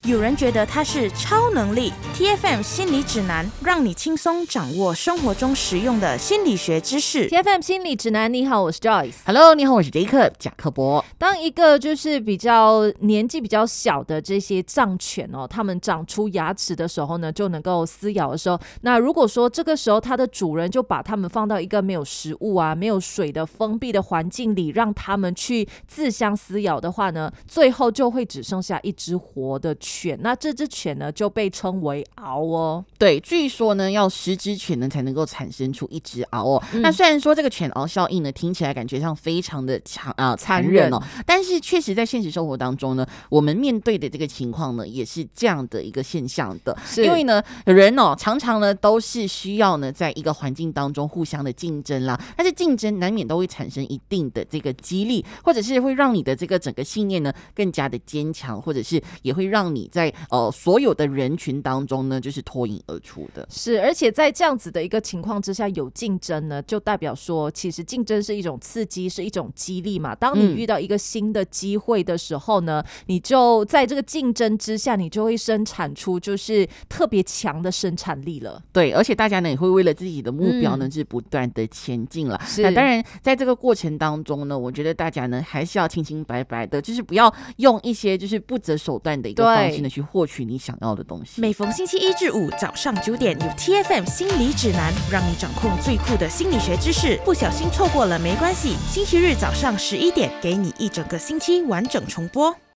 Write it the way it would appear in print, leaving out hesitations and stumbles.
有人觉得它是超能力。 TFM 心理指南，让你轻松掌握生活中实用的心理学知识。 TFM 心理指南，你好，我是 Joyce。 Hello， 你好，我是 Jacob 贾克伯。 当一个就是比较年纪比较小的这些藏犬哦，它们长出牙齿的时候呢，就能够撕咬的时候，那如果说这个时候它的主人就把它们放到一个没有食物啊、没有水的封闭的环境里，让它们去自相撕咬的话呢，最后就会只剩下一只活的犬。那这只犬呢，就被称为獒哦。 对，据说呢，要10只犬呢才能够产生出一只獒哦。那虽然说这个犬獒效应呢，听起来感觉上非常的残忍哦，但是确实在现实生活当中呢，我们面对的这个情况呢，也是这样的一个现象的。因为呢，人哦常常呢都是需要呢在一个环境当中互相的竞争啦，但是竞争难免都会产生一定的这个激励，或者是会让你的这个整个信念呢更加的坚强，或者是也会让你在所有的人群当中呢就是脱颖而出的。 是，而且在这样子的一个情况之下，有竞争呢，就代表说其实竞争是一种刺激，是一种激励嘛。当你遇到一个新的机会的时候呢，你就在这个竞争之下，你就会生产出就是特别强的生产力了。 对，而且大家呢也会为了自己的目标呢是不断的前进了。那当然在这个过程当中呢，我觉得大家呢还是要清清白白的，就是不要用一些就是不择手段的一个方式呢去获取你想要的东西。 每逢星期1至5早上9点，有 TFM 心理指南，让你掌控最酷的心理学知识。不小心错过了没关系，星期日早上11点，给你一整个星期完整重播。